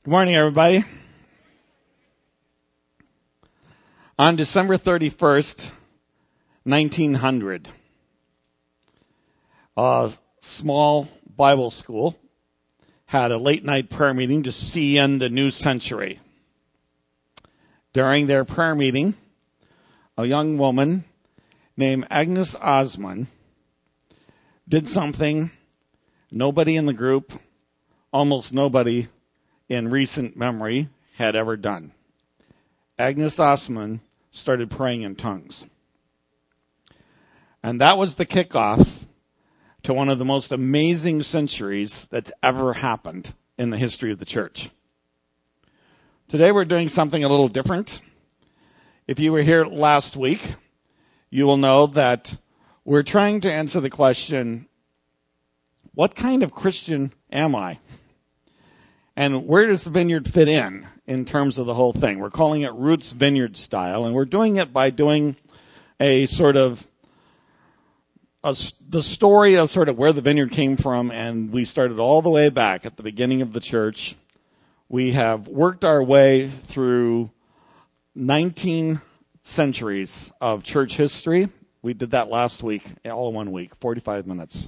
Good morning, everybody. On December 31st, 1900, a small Bible school had a late-night prayer meeting to see in the new century. During their prayer meeting, a young woman named Agnes Osman did something nobody in the group, almost nobody in recent memory, had ever done. Agnes Osman started praying in tongues. And that was the kickoff to one of the most amazing centuries that's ever happened in the history of the church. Today we're doing something a little different. If you were here last week, you will know that we're trying to answer the question, what kind of Christian am I? And where does the Vineyard fit in terms of the whole thing? We're calling it Roots Vineyard Style, and we're doing it by doing a sort of the story of sort of where the Vineyard came from, and we started all the way back at the beginning of the church. We have worked our way through 19 centuries of church history. We did that last week, all in 1 week, 45 minutes.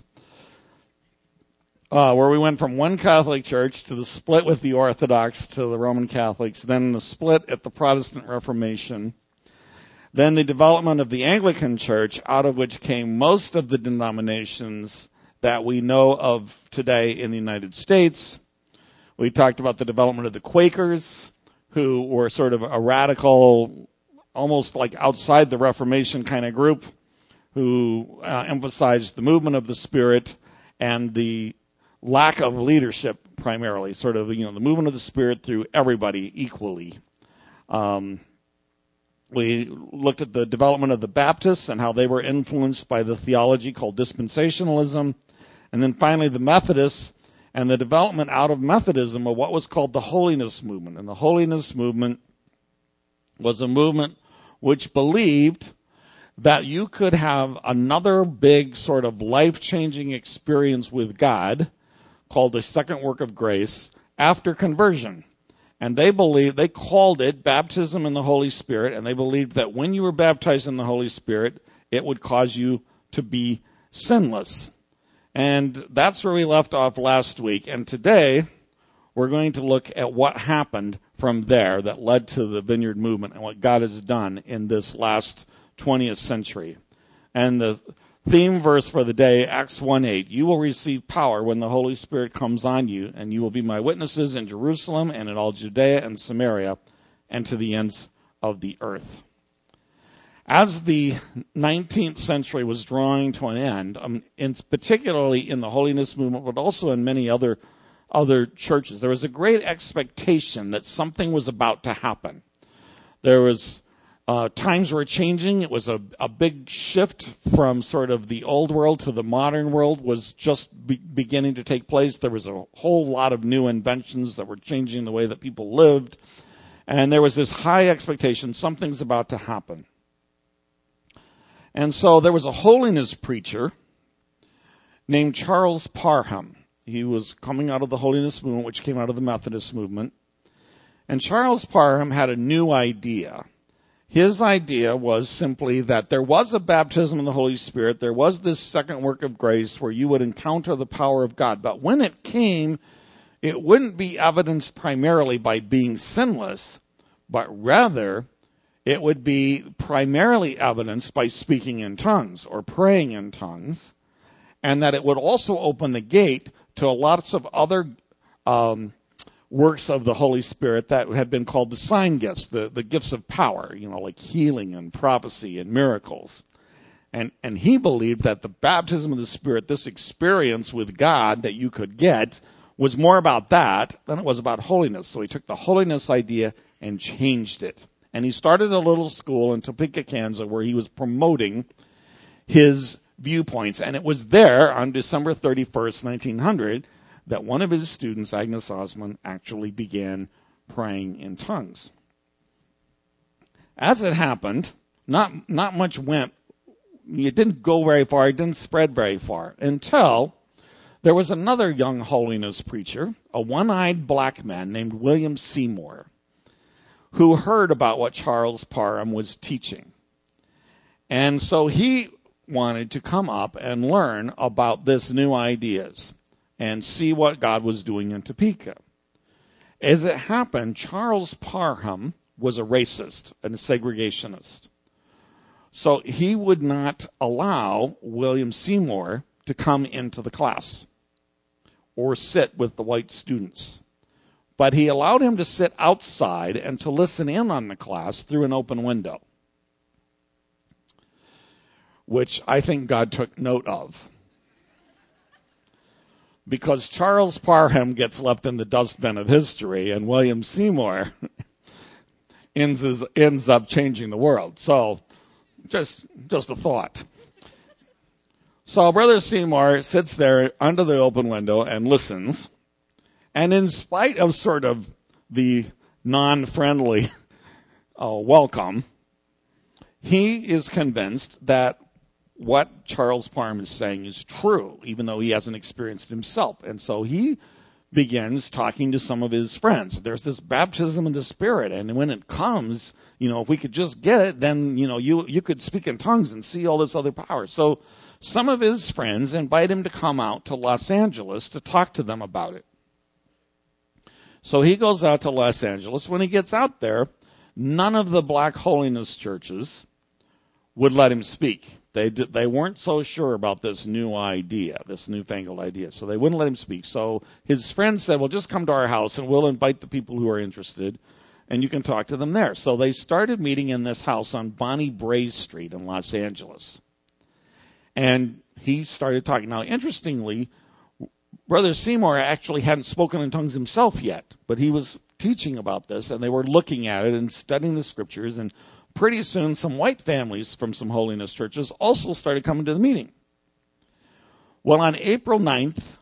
Where we went from one Catholic church to the split with the Orthodox to the Roman Catholics, then the split at the Protestant Reformation, then the development of the Anglican Church, out of which came most of the denominations that we know of today in the United States. We talked about the development of the Quakers, who were sort of a radical, almost like outside the Reformation kind of group, who emphasized the movement of the Spirit and the lack of leadership, primarily, sort of, the movement of the Spirit through everybody equally. We looked at the development of the Baptists and how they were influenced by the theology called dispensationalism. And then finally the Methodists and the development out of Methodism of what was called the Holiness Movement. And the Holiness Movement was a movement which believed that you could have another big sort of life-changing experience with God called the second work of grace after conversion. And they called it baptism in the Holy Spirit, and they believed that when you were baptized in the Holy Spirit, it would cause you to be sinless. And that's where we left off last week. And today, we're going to look at what happened from there that led to the Vineyard movement and what God has done in this last 20th century. And the theme verse for the day, Acts 1:8, you will receive power when the Holy Spirit comes on you, and you will be my witnesses in Jerusalem and in all Judea and Samaria and to the ends of the earth. As the 19th century was drawing to an end, particularly in the Holiness movement, but also in many other churches, there was a great expectation that something was about to happen. There was times were changing. It was a big shift from sort of the old world to the modern world was just beginning to take place. There was a whole lot of new inventions that were changing the way that people lived. And there was this high expectation, something's about to happen. And so there was a holiness preacher named Charles Parham. He was coming out of the Holiness movement, which came out of the Methodist movement. And Charles Parham had a new idea. His idea was simply that there was a baptism in the Holy Spirit. There was this second work of grace where you would encounter the power of God. But when it came, it wouldn't be evidenced primarily by being sinless, but rather it would be primarily evidenced by speaking in tongues or praying in tongues, and that it would also open the gate to lots of other works of the Holy Spirit that had been called the sign gifts, the gifts of power, like healing and prophecy and miracles. And he believed that the baptism of the Spirit, this experience with God that you could get, was more about that than it was about holiness. So he took the holiness idea and changed it. And he started a little school in Topeka, Kansas, where he was promoting his viewpoints. And it was there on December 31st, 1900, that one of his students, Agnes Osman, actually began praying in tongues. As it happened, not much went. It didn't go very far. It didn't spread very far until There was another young holiness preacher, a one-eyed black man named William Seymour, who heard about what Charles Parham was teaching. And so he wanted to come up and learn about this new ideas and see what God was doing in Topeka. As it happened, Charles Parham was a racist and a segregationist. So he would not allow William Seymour to come into the class or sit with the white students. But he allowed him to sit outside and to listen in on the class through an open window, which I think God took note of. Because Charles Parham gets left in the dustbin of history, and William Seymour ends up changing the world. So, just a thought. So Brother Seymour sits there under the open window and listens. And in spite of sort of the non-friendly welcome, he is convinced that what Charles Parham is saying is true, even though he hasn't experienced it himself. And so he begins talking to some of his friends. There's this baptism in the Spirit, and when it comes, if we could just get it, then, you could speak in tongues and see all this other power. So some of his friends invite him to come out to Los Angeles to talk to them about it. So he goes out to Los Angeles. When he gets out there, none of the black holiness churches would let him speak. They weren't so sure about this new idea, this newfangled idea, so they wouldn't let him speak. So his friends said, well, just come to our house, and we'll invite the people who are interested, and you can talk to them there. So they started meeting in this house on Bonnie Brae Street in Los Angeles. And he started talking. Now, interestingly, Brother Seymour actually hadn't spoken in tongues himself yet, but he was teaching about this, and they were looking at it and studying the scriptures, and pretty soon some white families from some holiness churches also started coming to the meeting. Well, on April 9th,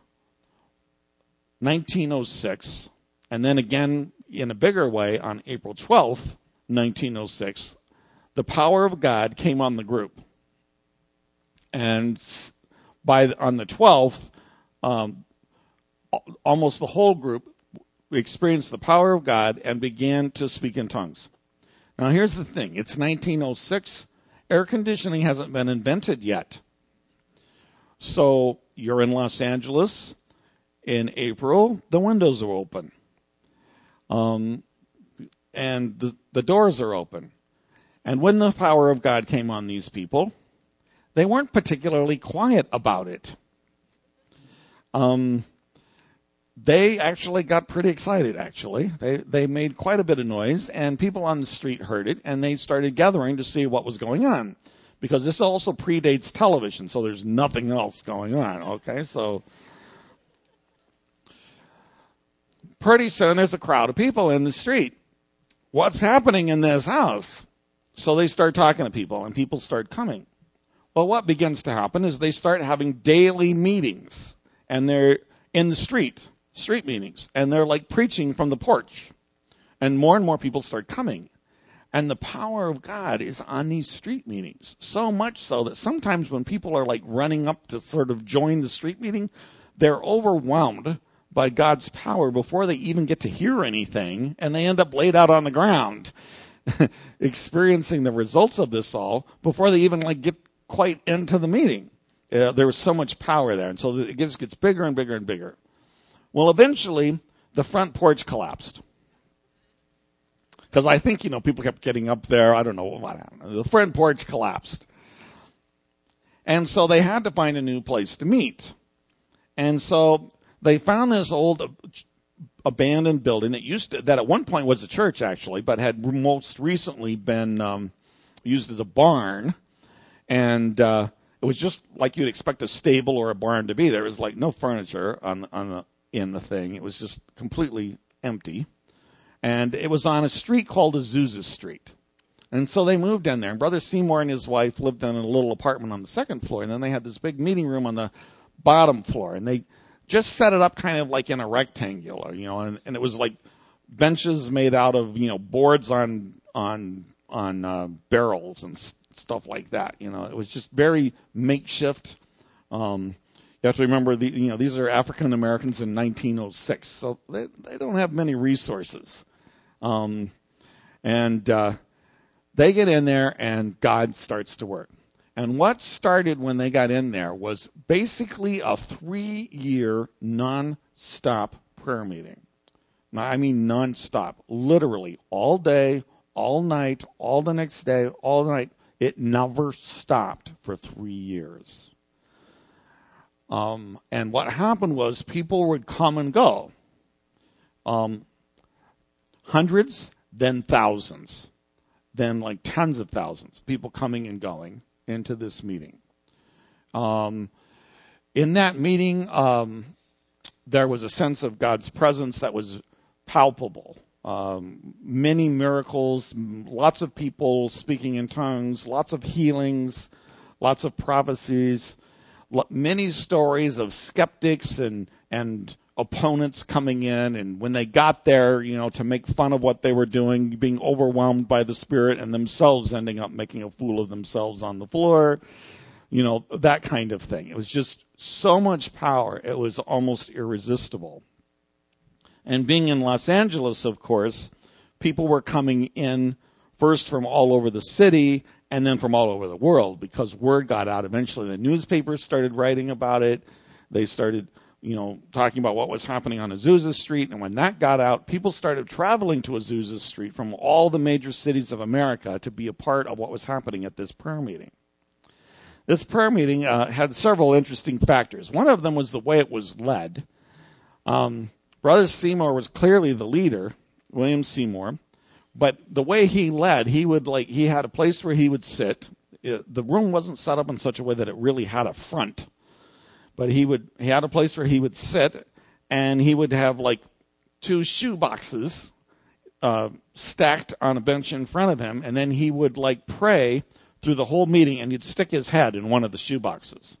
1906, and then again in a bigger way on April 12th, 1906, the power of God came on the group. And on the 12th, almost the whole group experienced the power of God and began to speak in tongues. Now, here's the thing. It's 1906. Air conditioning hasn't been invented yet. So you're in Los Angeles. In April, the windows are open. And the doors are open. And when the power of God came on these people, they weren't particularly quiet about it. They actually got pretty excited, actually. They made quite a bit of noise, and people on the street heard it, and they started gathering to see what was going on. Because this also predates television, so there's nothing else going on, okay? So pretty soon there's a crowd of people in the street. What's happening in this house? So they start talking to people, and people start coming. Well, what begins to happen is they start having daily meetings, and they're in the street meetings, and they're like preaching from the porch. And more people start coming. And the power of God is on these street meetings, so much so that sometimes when people are like running up to sort of join the street meeting, they're overwhelmed by God's power before they even get to hear anything, and they end up laid out on the ground experiencing the results of this all before they even like get quite into the meeting. There was so much power there, and so it just gets bigger and bigger and bigger. Well, eventually, the front porch collapsed. Because I think, people kept getting up there. I don't know. The front porch collapsed. And so they had to find a new place to meet. And so they found this old abandoned building that at one point was a church, actually, but had most recently been used as a barn. And it was just like you'd expect a stable or a barn to be. There was like no furniture in the thing. It was just completely empty. And it was on a street called Azusa Street. And so they moved in there. And Brother Seymour and his wife lived in a little apartment on the second floor. And then they had this big meeting room on the bottom floor. And they just set it up kind of like in a rectangular, and it was like benches made out of, boards on barrels and stuff like that. It was just very makeshift. You have to remember, these are African Americans in 1906, so they don't have many resources. And they get in there, and God starts to work. And what started when they got in there was basically a 3-year non-stop prayer meeting. Now, I mean non-stop, literally all day, all night, all the next day, all the night. It never stopped for 3 years. And what happened was people would come and go. Hundreds, then thousands, then like tens of thousands, people coming and going into this meeting. In that meeting, there was a sense of God's presence that was palpable. Many miracles, lots of people speaking in tongues, lots of healings, lots of prophecies, many stories of skeptics and opponents coming in, and when they got there, to make fun of what they were doing, being overwhelmed by the Spirit and themselves ending up making a fool of themselves on the floor, that kind of thing. It was just so much power, it was almost irresistible. And being in Los Angeles, of course, people were coming in first from all over the city and then from all over the world because word got out. Eventually the newspapers started writing about it. They started, talking about what was happening on Azusa Street. And when that got out, people started traveling to Azusa Street from all the major cities of America to be a part of what was happening at this prayer meeting. This prayer meeting had several interesting factors. One of them was the way it was led. Brother Seymour was clearly the leader, William Seymour, but the way he led, he had a place where he would sit. The room wasn't set up in such a way that it really had a front, but he had a place where he would sit, and he would have like 2 shoe boxes stacked on a bench in front of him, and then he would pray through the whole meeting, and he'd stick his head in one of the shoe boxes.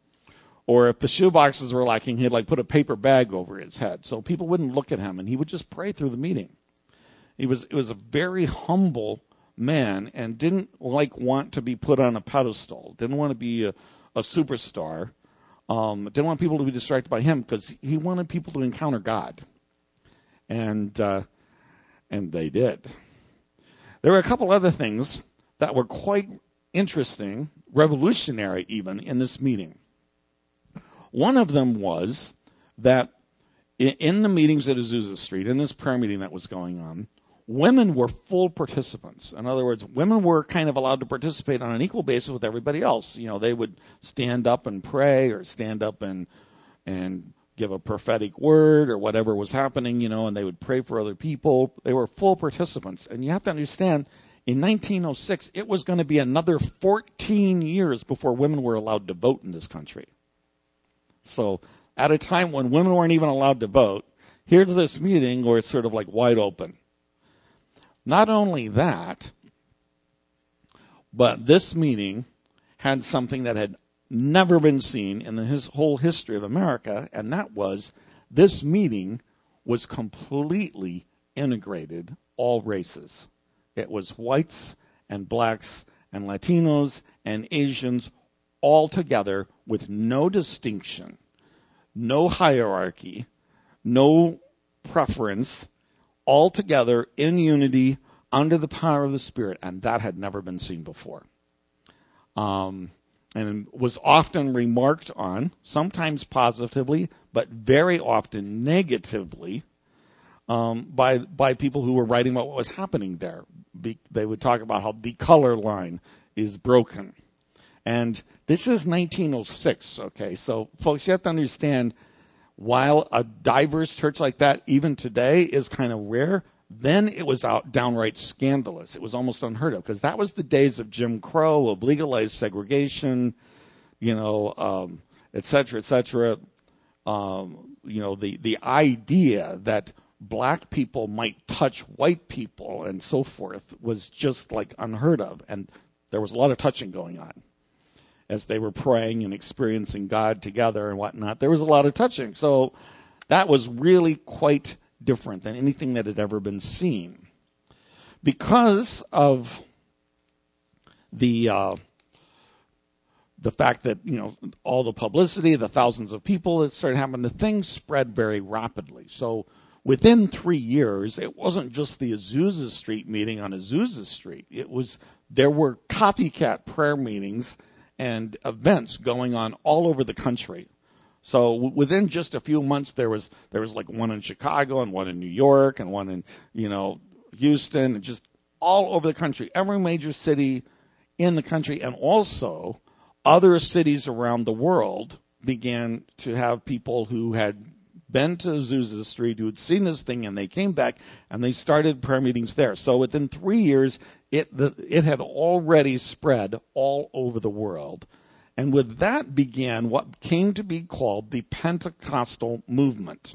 Or if the shoe boxes were lacking, he'd put a paper bag over his head so people wouldn't look at him, and he would just pray through the meeting. It was a very humble man and didn't want to be put on a pedestal, didn't want to be a superstar, didn't want people to be distracted by him because he wanted people to encounter God. And they did. There were a couple other things that were quite interesting, revolutionary even, in this meeting. One of them was that in the meetings at Azusa Street, in this prayer meeting that was going on, women were full participants. In other words, women were kind of allowed to participate on an equal basis with everybody else. They would stand up and pray or stand up and give a prophetic word or whatever was happening, and they would pray for other people. They were full participants. And you have to understand, in 1906, it was going to be another 14 years before women were allowed to vote in this country. So at a time when women weren't even allowed to vote, here's this meeting where it's sort of wide open. Not only that, but this meeting had something that had never been seen in the whole history of America, and that was this meeting was completely integrated all races. It was whites and blacks and Latinos and Asians all together with no distinction, no hierarchy, no preference, all together in unity under the power of the Spirit, and that had never been seen before. And was often remarked on, sometimes positively, but very often negatively, by people who were writing about what was happening there. They would talk about how the color line is broken. And this is 1906, okay? So, folks, you have to understand, while a diverse church like that, even today, is kind of rare, then it was downright scandalous. It was almost unheard of, because that was the days of Jim Crow, of legalized segregation, et cetera, et cetera. The idea that black people might touch white people and so forth was just unheard of. And there was a lot of touching going on as they were praying and experiencing God together and whatnot. There was a lot of touching. So that was really quite different than anything that had ever been seen. Because of the the fact that, all the publicity, the thousands of people that started happening, the thing spread very rapidly. So within 3 years, it wasn't just the Azusa Street meeting on Azusa Street. There were copycat prayer meetings and events going on all over the country. So within just a few months, there was like one in Chicago and one in New York and one in, Houston, and just all over the country, every major city in the country, and also other cities around the world began to have people who had been to Azusa Street, who had seen this thing, and they came back and they started prayer meetings there. So within 3 years, it had already spread all over the world. And with that began what came to be called the Pentecostal movement.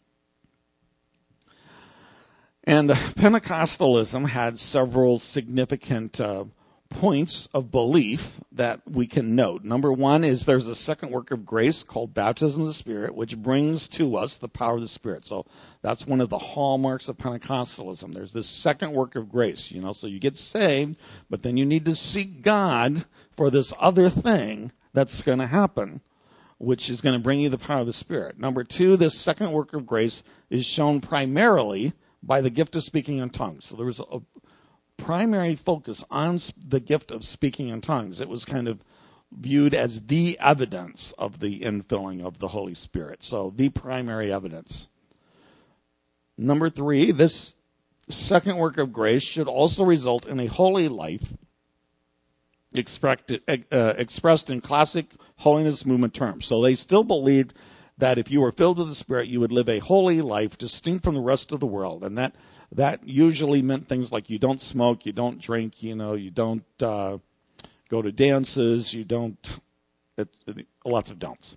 And Pentecostalism had several significant points of belief that we can note. Number one is there's a second work of grace called baptism of the Spirit, which brings to us the power of the Spirit. So that's one of the hallmarks of Pentecostalism. There's this second work of grace, so you get saved, but then you need to seek God for this other thing that's going to happen, which is going to bring you the power of the Spirit. Number two, this second work of grace is shown primarily by the gift of speaking in tongues. So there was a primary focus on the gift of speaking in tongues. It was kind of viewed as the evidence of the infilling of the Holy Spirit. So the primary evidence. Number three, this second work of grace should also result in a holy life expressed in classic holiness movement terms. So they still believed that if you were filled with the Spirit, you would live a holy life distinct from the rest of the world. And that usually meant things like you don't smoke, you don't drink, you don't go to dances, you don't, lots of don'ts.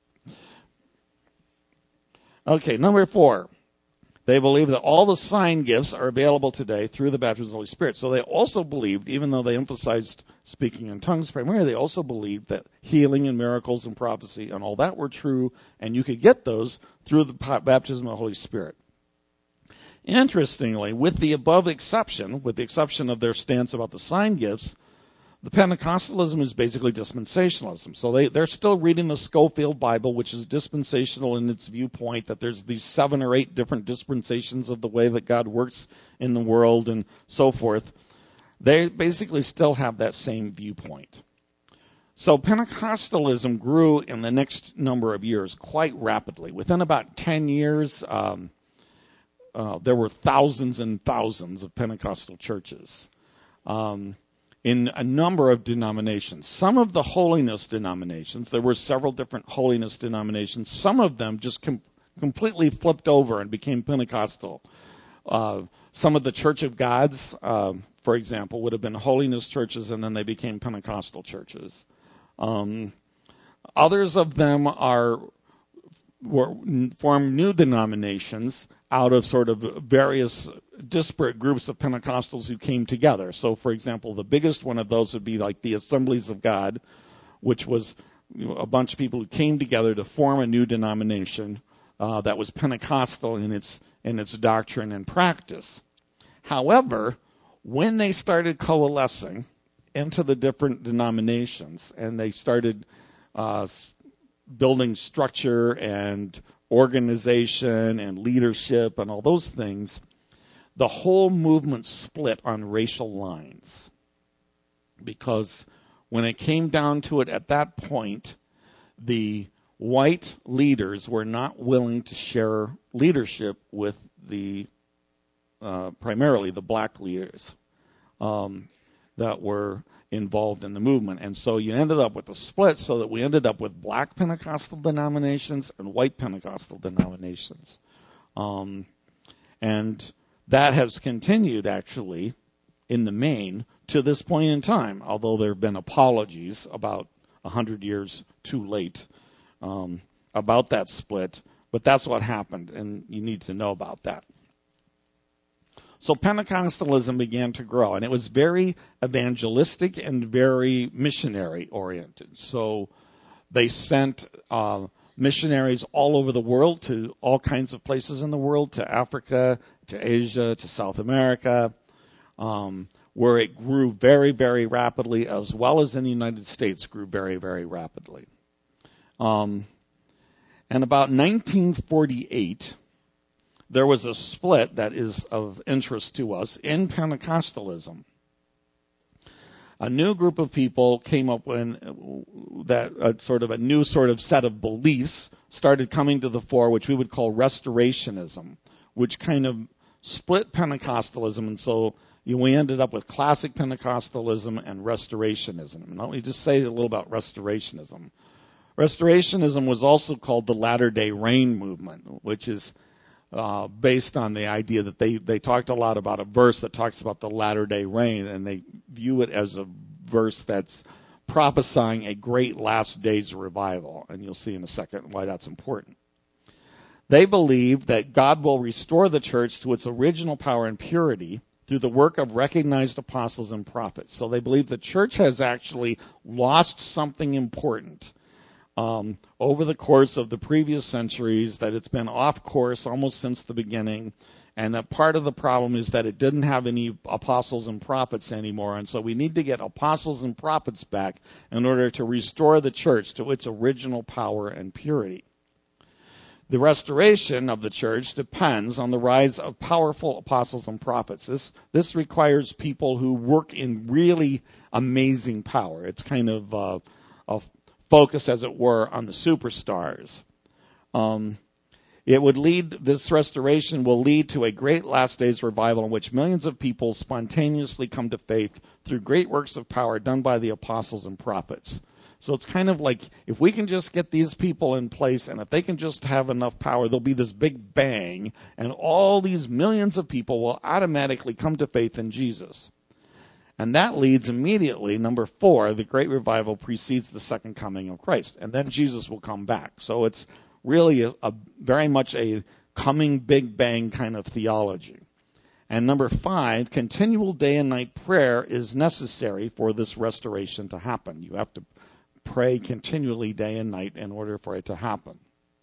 Okay, number four. They believe that all the sign gifts are available today through the baptism of the Holy Spirit. So they also believed, even though they emphasized speaking in tongues primarily, they also believed that healing and miracles and prophecy and all that were true, and you could get those through the baptism of the Holy Spirit. Interestingly, with the exception of their stance about the sign gifts, the Pentecostalism is basically dispensationalism. So they're still reading the Scofield Bible, which is dispensational in its viewpoint that there's these 7 or 8 different dispensations of the way that God works in the world and so forth. They basically still have that same viewpoint. So Pentecostalism grew in the next number of years quite rapidly. Within about 10 years, there were thousands and thousands of Pentecostal churches. In a number of denominations. Some of the holiness denominations, there were several different holiness denominations, some of them just completely flipped over and became Pentecostal. Some of the Church of Gods, for example, would have been holiness churches, and then they became Pentecostal churches. Others of them formed new denominations out of sort of various disparate groups of Pentecostals who came together. So, for example, the biggest one of those would be like the Assemblies of God, which was a bunch of people who came together to form a new denomination that was Pentecostal in its doctrine and practice. However, when they started coalescing into the different denominations and they started building structure and organization and leadership and all those things, the whole movement split on racial lines. Because when it came down to it at that point, the white leaders were not willing to share leadership with primarily the black leaders that were involved in the movement. And so you ended up with a split so that we ended up with black Pentecostal denominations and white Pentecostal denominations. And that has continued, actually, in the main, to this point in time, although there have been apologies about 100 years too late about that split. But that's what happened, and you need to know about that. So Pentecostalism began to grow, and it was very evangelistic and very missionary-oriented. So they sent missionaries all over the world to all kinds of places in the world, to Africa, to Asia, to South America. where it grew very, very rapidly, as well as in the United States grew very, very rapidly. And about 1948, there was a split that is of interest to us in Pentecostalism. A new group of people came up with that sort of a new sort of set of beliefs started coming to the fore, which we would call Restorationism, which kind of split Pentecostalism. And so we ended up with classic Pentecostalism and Restorationism. And let me just say a little about Restorationism. Restorationism was also called the Latter-day Rain movement, which is based on the idea that they talked a lot about a verse that talks about the latter-day rain, and they view it as a verse that's prophesying a great last days revival. And you'll see in a second why that's important. They believe that God will restore the church to its original power and purity through the work of recognized apostles and prophets. So they believe the church has actually lost something important over the course of the previous centuries, that it's been off course almost since the beginning, and that part of the problem is that it didn't have any apostles and prophets anymore, and so we need to get apostles and prophets back in order to restore the church to its original power and purity. The restoration of the church depends on the rise of powerful apostles and prophets. This requires people who work in really amazing power. It's kind of a focus, as it were, on the superstars. This restoration will lead to a great last days revival in which millions of people spontaneously come to faith through great works of power done by the apostles and prophets. So it's kind of like, if we can just get these people in place, and if they can just have enough power, there'll be this big bang, and all these millions of people will automatically come to faith in Jesus. And that leads immediately, number 4, the great revival precedes the second coming of Christ. And then Jesus will come back. So it's really a very much a coming big bang kind of theology. And number 5, continual day and night prayer is necessary for this restoration to happen. You have to pray continually day and night in order for it to happen.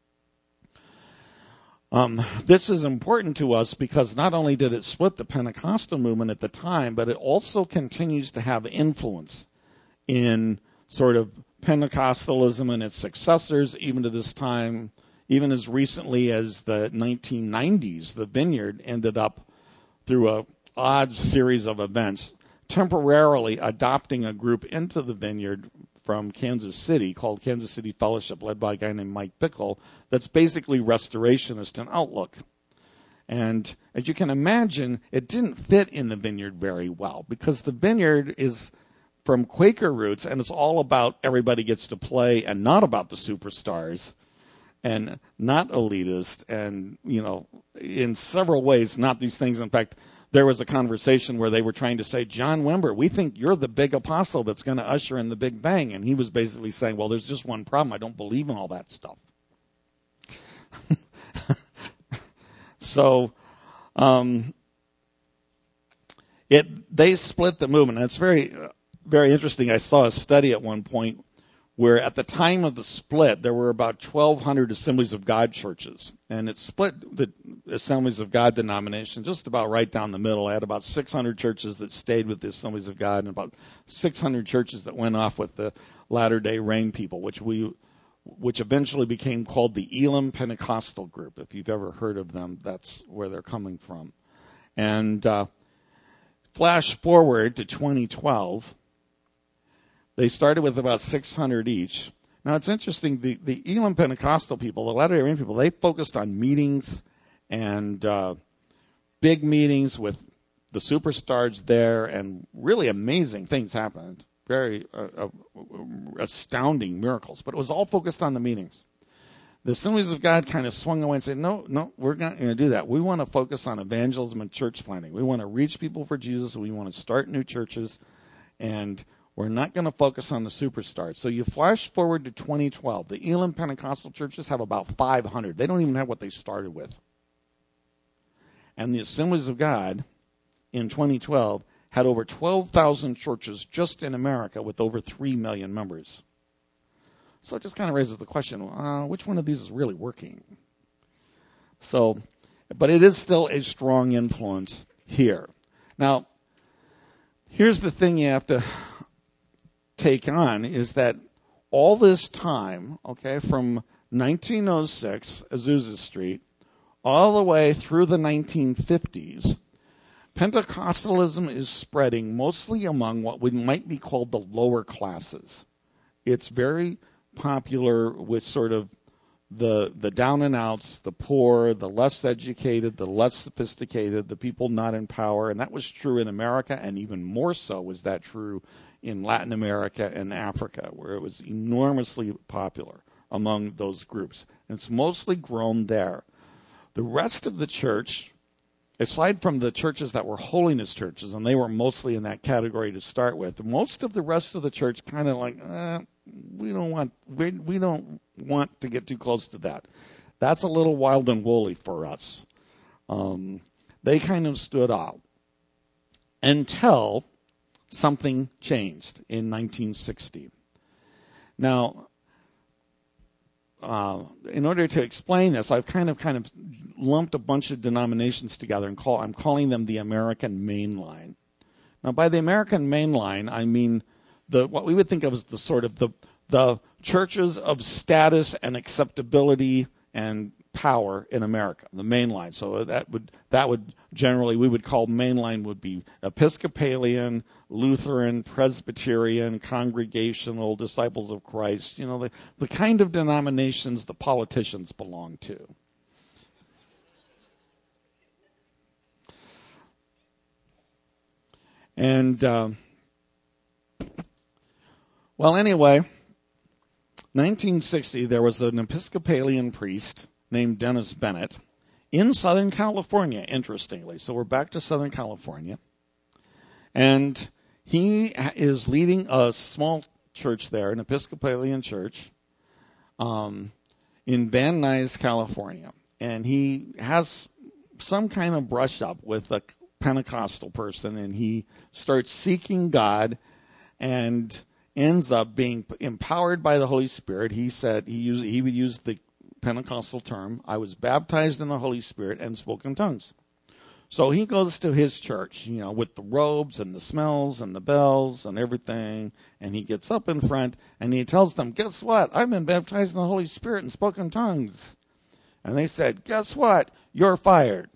This is important to us because not only did it split the Pentecostal movement at the time, but it also continues to have influence in sort of Pentecostalism and its successors, even to this time, even as recently as the 1990s. The Vineyard ended up, through an odd series of events, temporarily adopting a group into the Vineyard from Kansas City called Kansas City Fellowship, led by a guy named Mike Bickle, that's basically restorationist in outlook. And as you can imagine, it didn't fit in the Vineyard very well, because the Vineyard is from Quaker roots, and it's all about everybody gets to play and not about the superstars and not elitist, and, in several ways, not these things. In fact, there was a conversation where they were trying to say, John Wimber, we think you're the big apostle that's going to usher in the Big Bang. And he was basically saying, well, there's just one problem. I don't believe in all that stuff. So they split the movement. And it's very, very interesting. I saw a study at one point where at the time of the split, there were about 1,200 Assemblies of God churches. And it split the Assemblies of God denomination just about right down the middle. I had about 600 churches that stayed with the Assemblies of God and about 600 churches that went off with the Latter-day Rain people, which eventually became called the Elam Pentecostal Group. If you've ever heard of them, that's where they're coming from. And flash forward to 2012. They started with about 600 each. Now, it's interesting, the Elam Pentecostal people, the Latter-day Rain people, they focused on meetings and big meetings with the superstars there, and really amazing things happened. Very astounding miracles. But it was all focused on the meetings. The Assemblies of God kind of swung away and said, no, we're not going to do that. We want to focus on evangelism and church planting. We want to reach people for Jesus. We want to start new churches, and we're not going to focus on the superstars. So you flash forward to 2012. The Elam Pentecostal churches have about 500. They don't even have what they started with. And the Assemblies of God in 2012 had over 12,000 churches just in America with over 3 million members. So it just kind of raises the question, which one of these is really working? But it is still a strong influence here. Now, Here's the thing you have to take on is that all this time, okay, from 1906, Azusa Street, all the way through the 1950s, Pentecostalism is spreading mostly among what we might be called the lower classes. It's very popular with sort of the down and outs, the poor, the less educated, the less sophisticated, the people not in power. And that was true in America, and even more so was that true in Latin America and Africa, where it was enormously popular among those groups. And it's mostly grown there. The rest of the church, aside from the churches that were holiness churches, and they were mostly in that category to start with, most of the rest of the church kind of like, we don't want to get too close to that. That's a little wild and woolly for us. They kind of stood out until something changed in 1960. Now, in order to explain this, I've kind of lumped a bunch of denominations together and I'm calling them the American Mainline. Now, by the American Mainline, I mean what we would think of as the sort of the churches of status and acceptability and power in America, the mainline. So that would generally, we would call mainline would be Episcopalian, Lutheran, Presbyterian, Congregational, Disciples of Christ, the kind of denominations the politicians belong to. And, anyway, 1960, there was an Episcopalian priest named Dennis Bennett in Southern California, interestingly. So we're back to Southern California. And he is leading a small church there, an Episcopalian church, in Van Nuys, California. And he has some kind of brush up with a Pentecostal person, and he starts seeking God and ends up being empowered by the Holy Spirit. He said he would use the Pentecostal term, I was baptized in the Holy Spirit and spoke in tongues. So he goes to his church, with the robes and the smells and the bells and everything, and he gets up in front and he tells them, guess what? I've been baptized in the Holy Spirit and spoken in tongues. And they said, guess what? You're fired.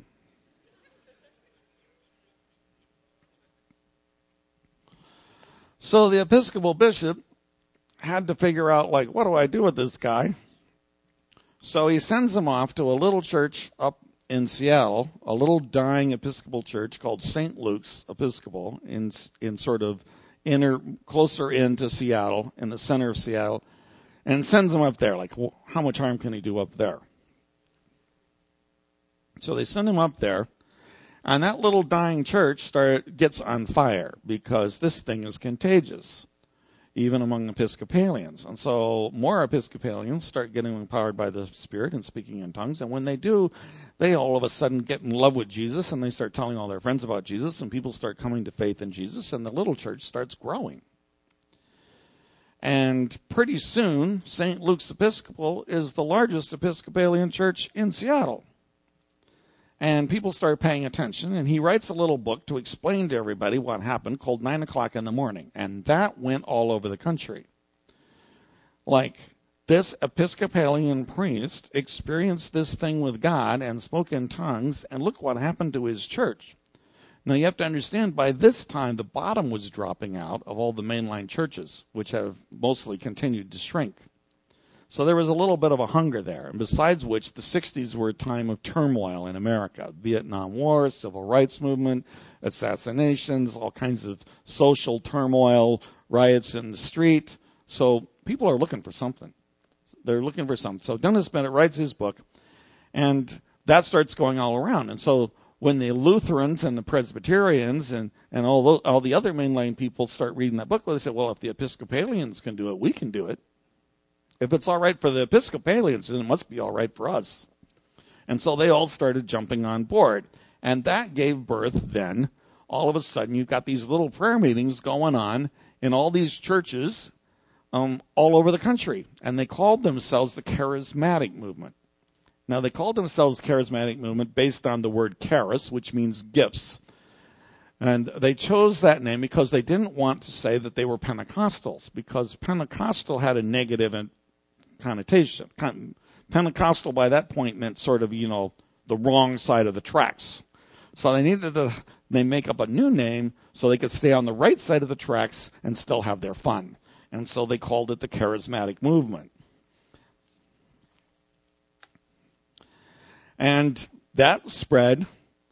So the Episcopal bishop had to figure out, what do I do with this guy? So he sends him off to a little church up in Seattle, a little dying Episcopal church called St. Luke's Episcopal in sort of closer into Seattle, in the center of Seattle, and sends him up there. How much harm can he do up there? So they send him up there, and that little dying church gets on fire because this thing is contagious, even among Episcopalians. And so more Episcopalians start getting empowered by the Spirit and speaking in tongues. And when they do, they all of a sudden get in love with Jesus, and they start telling all their friends about Jesus, and people start coming to faith in Jesus, and the little church starts growing. And pretty soon, St. Luke's Episcopal is the largest Episcopalian church in Seattle. And people start paying attention, and he writes a little book to explain to everybody what happened called 9 o'clock in the morning. And that went all over the country. This Episcopalian priest experienced this thing with God and spoke in tongues, and look what happened to his church. Now, you have to understand, by this time, the bottom was dropping out of all the mainline churches, which have mostly continued to shrink. So there was a little bit of a hunger there. And besides which, the 60s were a time of turmoil in America. Vietnam War, civil rights movement, assassinations, all kinds of social turmoil, riots in the street. So people are looking for something. They're looking for something. So Dennis Bennett writes his book, and that starts going all around. And so when the Lutherans and the Presbyterians and all the other mainline people start reading that book, they say, well, if the Episcopalians can do it, we can do it. If it's all right for the Episcopalians, then it must be all right for us. And so they all started jumping on board. And that gave birth then, all of a sudden, you've got these little prayer meetings going on in all these churches all over the country. And they called themselves the Charismatic Movement. Now, they called themselves Charismatic Movement based on the word charis, which means gifts. And they chose that name because they didn't want to say that they were Pentecostals, because Pentecostal had a negative connotation. Pentecostal by that point meant sort of, the wrong side of the tracks. So they needed to make up a new name so they could stay on the right side of the tracks and still have their fun. And so they called it the Charismatic Movement. And that spread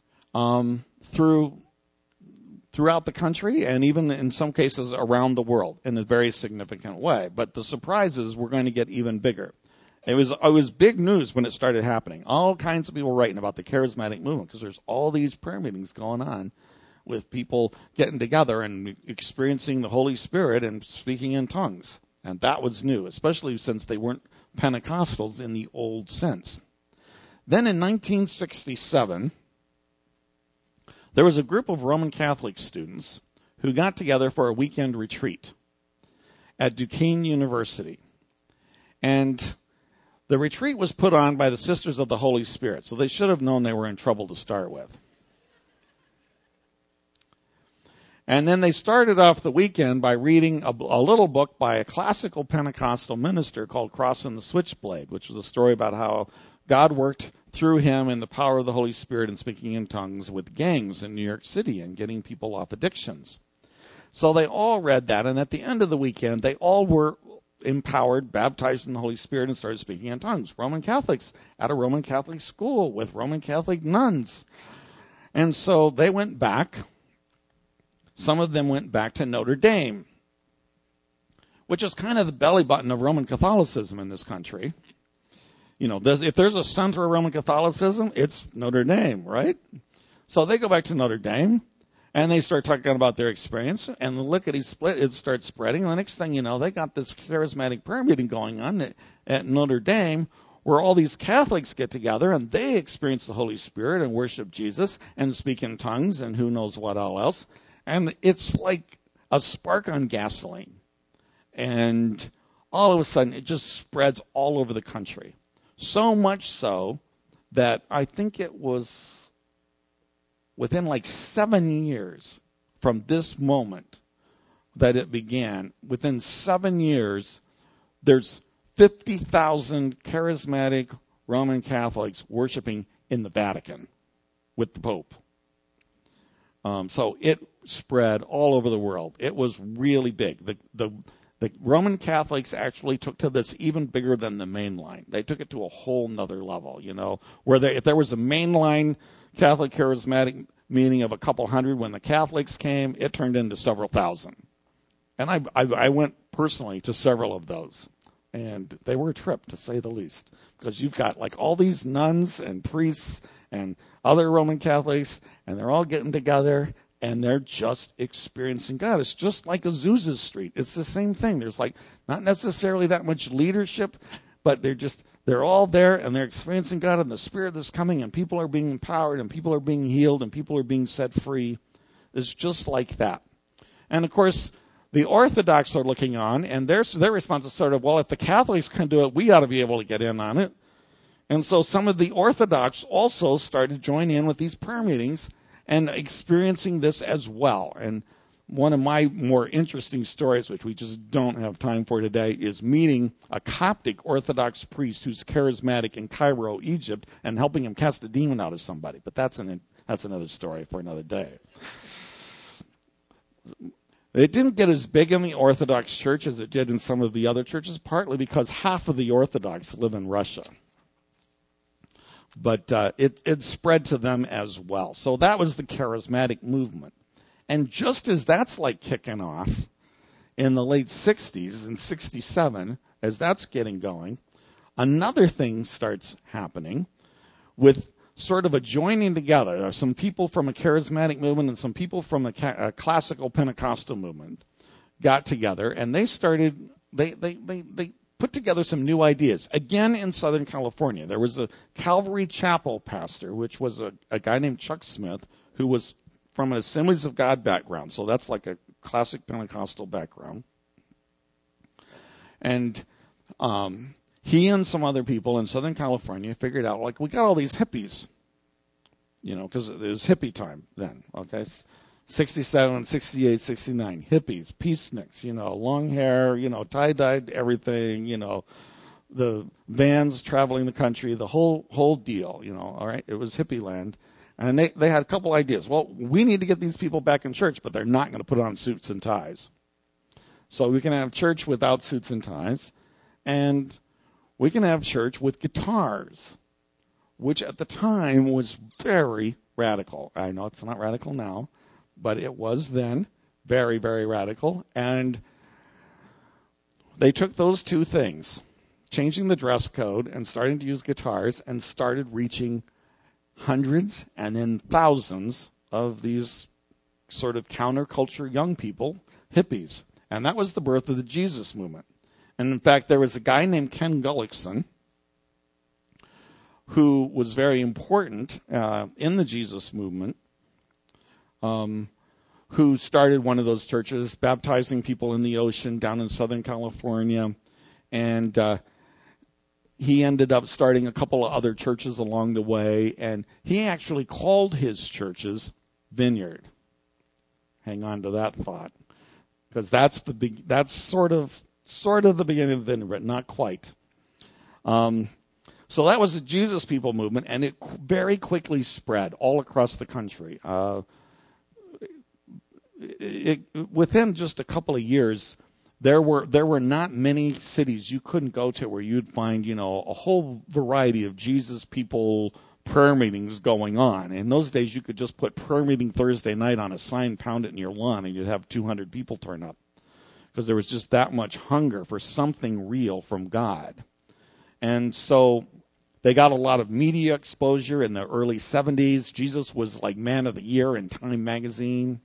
throughout the country and even in some cases around the world in a very significant way. But the surprises were going to get even bigger. It was big news when it started happening. All kinds of people writing about the charismatic movement because there's all these prayer meetings going on with people getting together and experiencing the Holy Spirit and speaking in tongues. And that was new, especially since they weren't Pentecostals in the old sense. Then in 1967, there was a group of Roman Catholic students who got together for a weekend retreat at Duquesne University. And the retreat was put on by the Sisters of the Holy Spirit, so they should have known they were in trouble to start with. And then they started off the weekend by reading a little book by a classical Pentecostal minister called Crossing the Switchblade, which was a story about how God worked through him in the power of the Holy Spirit and speaking in tongues with gangs in New York City and getting people off addictions. So they all read that, and at the end of the weekend, they all were empowered, baptized in the Holy Spirit, and started speaking in tongues. Roman Catholics at a Roman Catholic school with Roman Catholic nuns. And so they went back. Some of them went back to Notre Dame, which is kind of the belly button of Roman Catholicism in this country. If there's a center of Roman Catholicism, it's Notre Dame, right? So they go back to Notre Dame, and they start talking about their experience, and the lickety-split, it starts spreading. And the next thing you know, they got this charismatic prayer meeting going on at Notre Dame where all these Catholics get together, and they experience the Holy Spirit and worship Jesus and speak in tongues and who knows what all else. And it's like a spark on gasoline. And all of a sudden, it just spreads all over the country. So much so that I think it was within like 7 years from this moment that it began, within 7 years, there's 50,000 charismatic Roman Catholics worshiping in the Vatican with the Pope. So it spread all over the world. It was really big. The Roman Catholics actually took to this even bigger than the mainline. They took it to a whole nother level, where if there was a mainline Catholic charismatic meeting of a couple hundred, when the Catholics came, it turned into several thousand. And I went personally to several of those. And they were a trip, to say the least, because you've got like all these nuns and priests and other Roman Catholics, and they're all getting together, and they're just experiencing God. It's just like Azusa Street. It's the same thing. There's like not necessarily that much leadership, but they're all there, and they're experiencing God, and the Spirit is coming, and people are being empowered, and people are being healed, and people are being set free. It's just like that. And of course, the Orthodox are looking on, and their response is sort of, well, if the Catholics can do it, we ought to be able to get in on it. And so some of the Orthodox also started joining in with these prayer meetings and experiencing this as well. And one of my more interesting stories, which we just don't have time for today, is meeting a Coptic Orthodox priest who's charismatic in Cairo, Egypt, and helping him cast a demon out of somebody. But that's another story for another day. It didn't get as big in the Orthodox Church as it did in some of the other churches, partly because half of the Orthodox live in Russia. But it spread to them as well. So that was the charismatic movement. And just as that's like kicking off in the late 60s, in 67, as that's getting going, another thing starts happening with sort of a joining together. There are some people from a charismatic movement and some people from a classical Pentecostal movement got together, and they started, they put together some new ideas. Again, in Southern California, there was a Calvary Chapel pastor, which was a guy named Chuck Smith, who was from an Assemblies of God background. So that's like a classic Pentecostal background. And he and some other people in Southern California figured out, like, we got all these hippies, because it was hippie time then, okay? 67, 68, 69. Hippies, peaceniks, long hair, tie-dyed everything, the vans traveling the country, the whole deal, all right? It was hippie land. And they had a couple ideas. Well, we need to get these people back in church, but they're not going to put on suits and ties. So we can have church without suits and ties, and we can have church with guitars, which at the time was very radical. I know it's not radical now, but it was then very, very radical. And they took those two things, changing the dress code and starting to use guitars, and started reaching hundreds and then thousands of these sort of counterculture young people, hippies. And that was the birth of the Jesus movement. And in fact, there was a guy named Ken Gullickson who was very important in the Jesus movement, who started one of those churches, baptizing people in the ocean down in Southern California. And he ended up starting a couple of other churches along the way. And he actually called his churches Vineyard. Hang on to that thought. Because that's sort of the beginning of the Vineyard, but not quite. So that was the Jesus People movement, and it very quickly spread all across the country. Within just a couple of years, there were not many cities you couldn't go to where you'd find a whole variety of Jesus People prayer meetings going on. In those days, you could just put prayer meeting Thursday night on a sign, pound it in your lawn, and you'd have 200 people turn up, because there was just that much hunger for something real from God. And so they got a lot of media exposure in the early 70s. Jesus was like Man of the Year in Time magazine.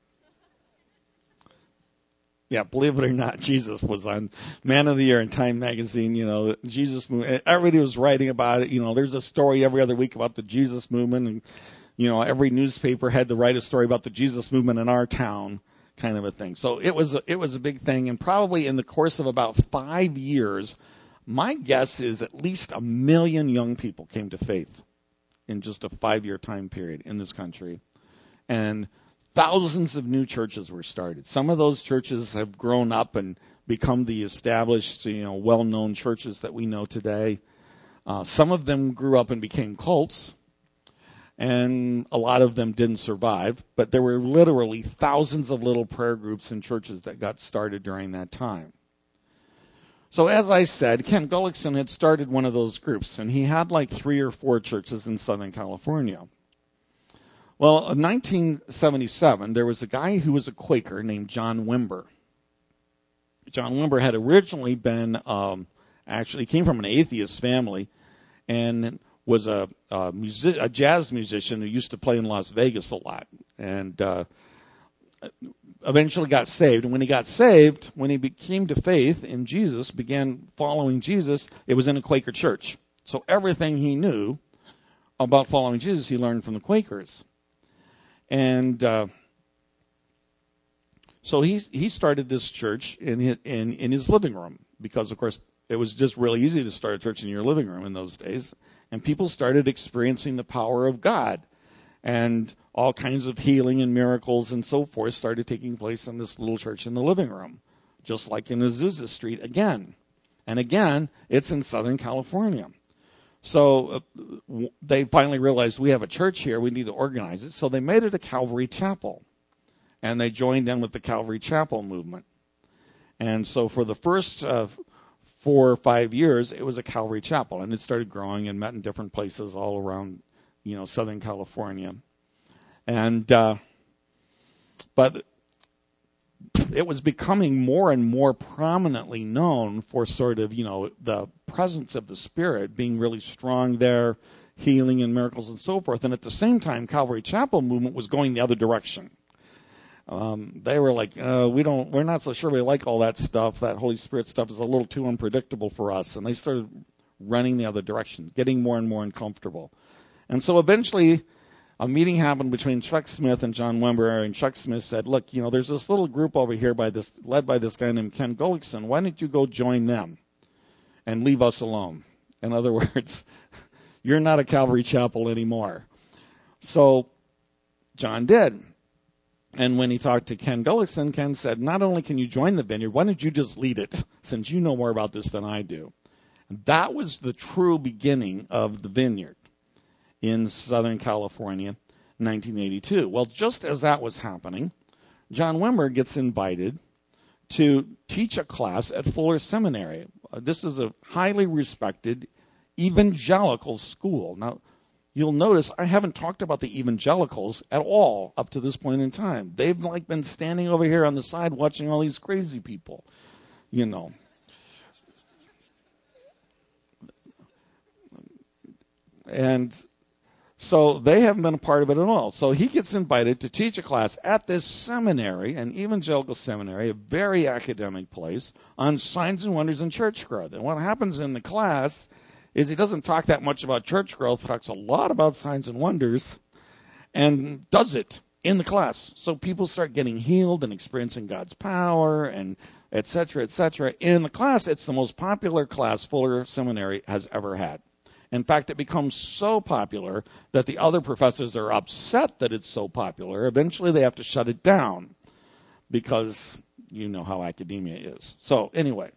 Yeah, believe it or not, Jesus was on Man of the Year in Time magazine. Jesus movement. Everybody was writing about it. There's a story every other week about the Jesus movement, and every newspaper had to write a story about the Jesus movement in our town, kind of a thing. So it was a big thing, and probably in the course of about 5 years, my guess is at least 1 million young people came to faith in just a 5-year time period in this country, and thousands of new churches were started. Some of those churches have grown up and become the established, well-known churches that we know today. Some of them grew up and became cults, and a lot of them didn't survive. But there were literally thousands of little prayer groups and churches that got started during that time. So as I said, Ken Gullickson had started one of those groups, and he had like 3 or 4 churches in Southern California. Well, in 1977, there was a guy who was a Quaker named John Wimber. John Wimber had originally been, actually came from an atheist family, and was a jazz musician who used to play in Las Vegas a lot, and eventually got saved. And when he got saved, when he came to faith in Jesus, began following Jesus, it was in a Quaker church. So everything he knew about following Jesus, he learned from the Quakers. And so he started this church in his living room, because, of course, it was just really easy to start a church in your living room in those days. And people started experiencing the power of God, and all kinds of healing and miracles and so forth started taking place in this little church in the living room, just like in Azusa Street again. And again, it's in Southern California. So they finally realized, we have a church here, we need to organize it. So they made it a Calvary Chapel, and they joined in with the Calvary Chapel movement. And so for the first 4 or 5 years, it was a Calvary Chapel, and it started growing and met in different places all around, Southern California. And but it was becoming more and more prominently known for sort of, the presence of the Spirit being really strong there, healing and miracles and so forth. And at the same time, Calvary Chapel movement was going the other direction. They were like, we're not so sure we like all that stuff. That Holy Spirit stuff is a little too unpredictable for us. And they started running the other direction, getting more and more uncomfortable. And so eventually a meeting happened between Chuck Smith and John Wimber, and Chuck Smith said, look, there's this little group over here led by this guy named Ken Gullickson. Why don't you go join them and leave us alone? In other words, you're not a Calvary Chapel anymore. So John did. And when he talked to Ken Gullickson, Ken said, not only can you join the Vineyard, why don't you just lead it, since you know more about this than I do. And that was the true beginning of the Vineyard in Southern California, 1982. Well, just as that was happening, John Wimber gets invited to teach a class at Fuller Seminary. This is a highly respected evangelical school. Now, you'll notice I haven't talked about the evangelicals at all up to this point in time. They've been standing over here on the side watching all these crazy people, And so they haven't been a part of it at all. So he gets invited to teach a class at this seminary, an evangelical seminary, a very academic place, on signs and wonders and church growth. And what happens in the class is he doesn't talk that much about church growth, talks a lot about signs and wonders, and does it in the class. So people start getting healed and experiencing God's power and et cetera, et cetera. In the class, it's the most popular class Fuller Seminary has ever had. In fact, it becomes so popular that the other professors are upset that it's so popular. Eventually, they have to shut it down because you know how academia is. So anyway,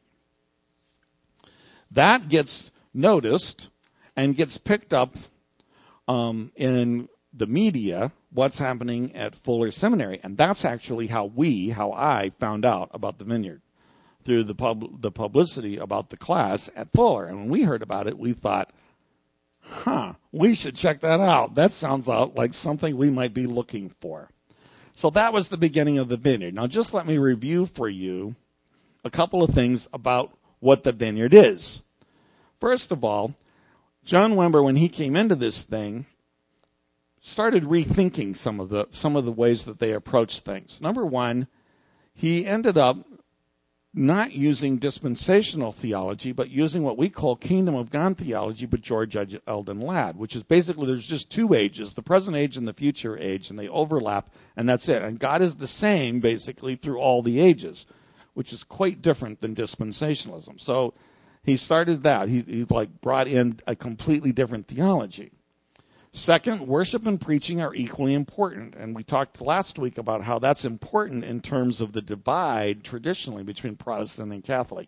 that gets noticed and gets picked up in the media, what's happening at Fuller Seminary. And that's actually how I found out about the Vineyard, through the publicity about the class at Fuller. And when we heard about it, we thought, we should check that out. That sounds like something we might be looking for. So that was the beginning of the Vineyard. Now, just let me review for you a couple of things about what the Vineyard is. First of all, John Wimber, when he came into this thing, started rethinking some of the ways that they approach things. Number one, he ended up not using dispensational theology, but using what we call kingdom of God theology, but George Eldon Ladd, which is basically there's just two ages, the present age and the future age, and they overlap, and that's it. And God is the same, basically, through all the ages, which is quite different than dispensationalism. So he started that. He brought in a completely different theology. Second, worship and preaching are equally important. And we talked last week about how that's important in terms of the divide traditionally between Protestant and Catholic.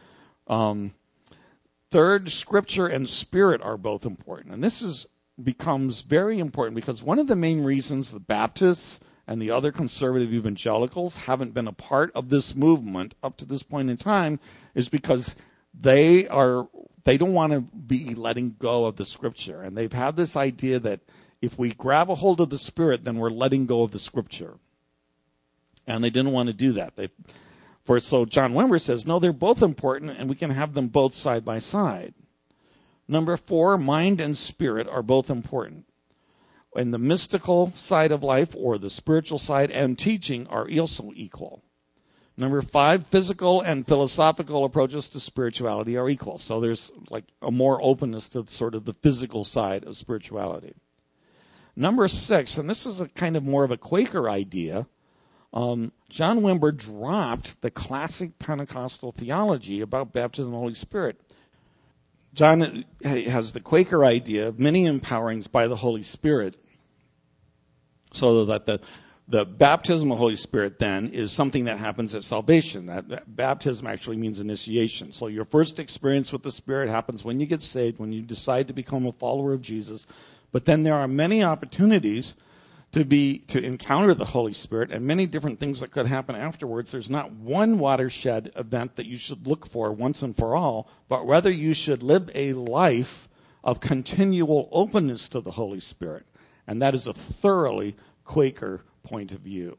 Third, Scripture and Spirit are both important. And this becomes very important because one of the main reasons the Baptists and the other conservative evangelicals haven't been a part of this movement up to this point in time is because they don't want to be letting go of the Scripture. And they've had this idea that if we grab a hold of the Spirit, then we're letting go of the Scripture. And they didn't want to do that. So John Wimber says, no, they're both important, and we can have them both side by side. Number 4, mind and spirit are both important. And the mystical side of life, or the spiritual side, and teaching are also equal. Number 5, physical and philosophical approaches to spirituality are equal. So there's a more openness to sort of the physical side of spirituality. Number 6, and this is a kind of more of a Quaker idea, John Wimber dropped the classic Pentecostal theology about baptism of the Holy Spirit. John has the Quaker idea of many empowerings by the Holy Spirit, so that the baptism of the Holy Spirit, then, is something that happens at salvation. That baptism actually means initiation. So your first experience with the Spirit happens when you get saved, when you decide to become a follower of Jesus. But then there are many opportunities to encounter the Holy Spirit and many different things that could happen afterwards. There's not one watershed event that you should look for once and for all, but rather you should live a life of continual openness to the Holy Spirit. And that is a thoroughly Quaker point of view.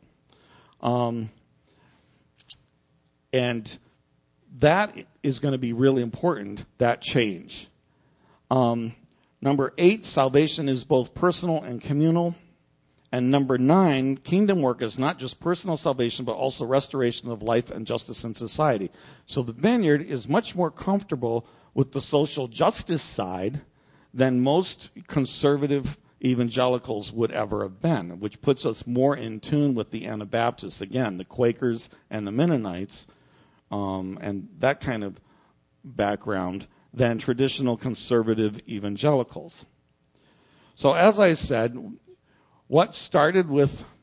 And that is going to be really important, that change. Number 8, salvation is both personal and communal. And number 9, kingdom work is not just personal salvation, but also restoration of life and justice in society. So the Vineyard is much more comfortable with the social justice side than most conservative evangelicals would ever have been, which puts us more in tune with the Anabaptists, again, the Quakers and the Mennonites, and that kind of background, than traditional conservative evangelicals. So as I said, what started with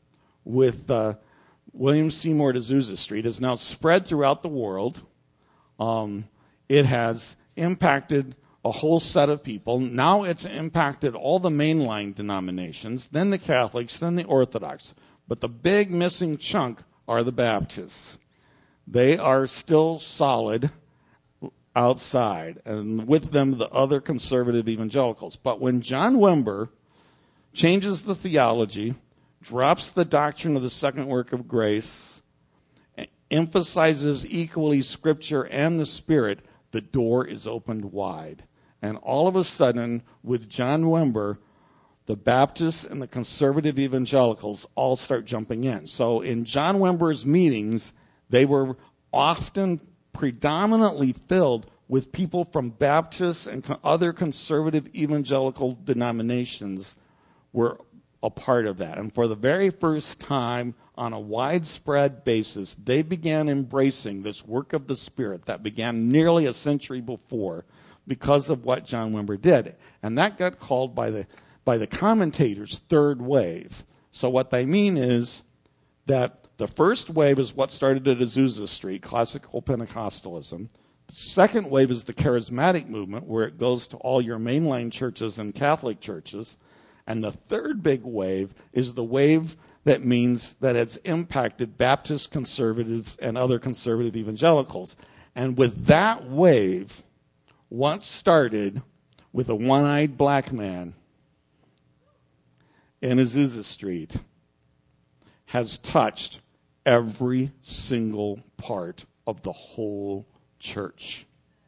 with William Seymour to Azusa Street is now spread throughout the world. It has impacted a whole set of people. Now it's impacted all the mainline denominations, then the Catholics, then the Orthodox. But the big missing chunk are the Baptists. They are still solid outside, and with them the other conservative evangelicals. But when John Wimber changes the theology, drops the doctrine of the second work of grace, emphasizes equally Scripture and the Spirit, the door is opened wide. And all of a sudden, with John Wimber, the Baptists and the conservative evangelicals all start jumping in. So in John Wimber's meetings, they were often predominantly filled with people from Baptists and other conservative evangelical denominations were a part of that. And for the very first time, on a widespread basis, they began embracing this work of the Spirit that began nearly a century before because of what John Wimber did. And that got called by the commentators third wave. So what they mean is that the first wave is what started at Azusa Street, classical Pentecostalism. The second wave is the charismatic movement, where it goes to all your mainline churches and Catholic churches. And the third big wave is the wave that means that it's impacted Baptist conservatives and other conservative evangelicals. And with that wave, what started with a one-eyed black man in Azusa Street has touched every single part of the whole church.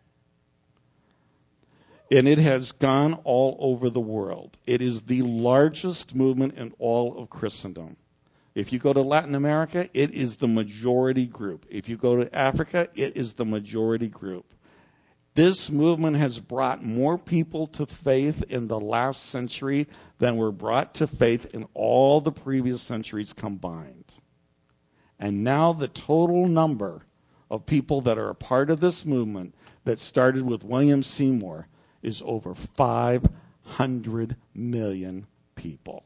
And it has gone all over the world. It is the largest movement in all of Christendom. If you go to Latin America, it is the majority group. If you go to Africa, it is the majority group. This movement has brought more people to faith in the last century than were brought to faith in all the previous centuries combined. And now the total number of people that are a part of this movement that started with William Seymour is over 500 million people.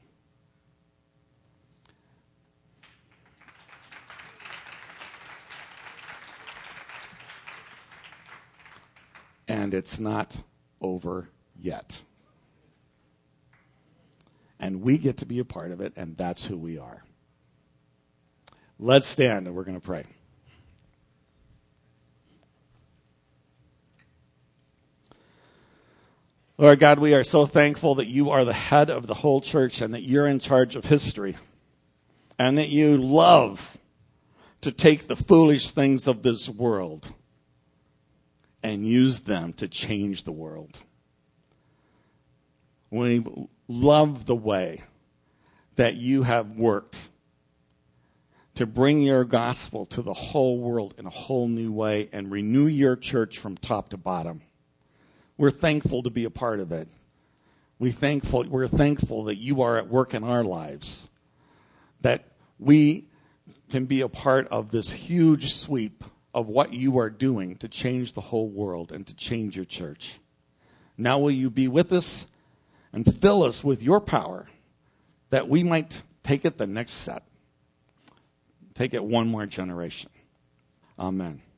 And it's not over yet. And we get to be a part of it, and that's who we are. Let's stand, and we're going to pray. Lord God, we are so thankful that you are the head of the whole church and that you're in charge of history, and that you love to take the foolish things of this world and use them to change the world. We love the way that you have worked to bring your gospel to the whole world in a whole new way and renew your church from top to bottom. We're thankful to be a part of it. We're thankful that you are at work in our lives, that we can be a part of this huge sweep of what you are doing to change the whole world and to change your church. Now will you be with us and fill us with your power that we might take it the next step, take it one more generation. Amen.